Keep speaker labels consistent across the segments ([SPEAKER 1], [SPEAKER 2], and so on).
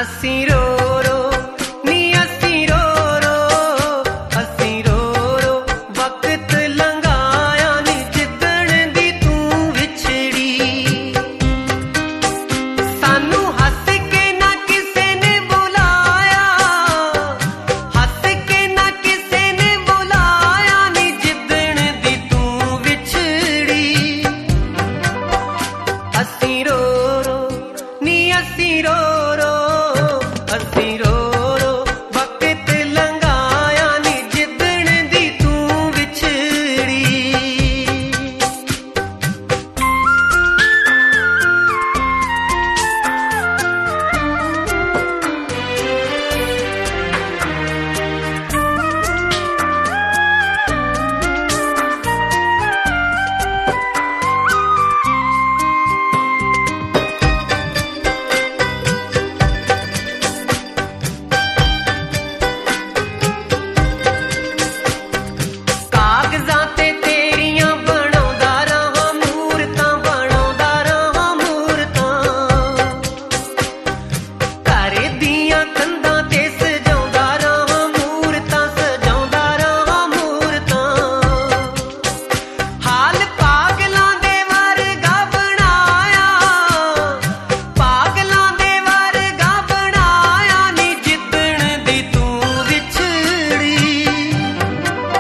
[SPEAKER 1] अस्सी रो रो नी अस्सी रो रो, अस्सी रो रो वक्त लंघाया नी जिदण दी तू विछड़ी। सानू हस के ना किसे ने बुलाया, हस के ना किसे ने बुलाया नी जिदण दी तू विछड़ी। अस्सी रो रो नी अस्सी रो रो, अस्सी रो रो वक्त लंघाया नी जिदण दी तू विछड़ी।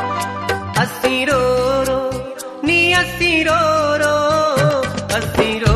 [SPEAKER 1] अस्सी रो रो नी अस्सी रो रो, अस्सी रो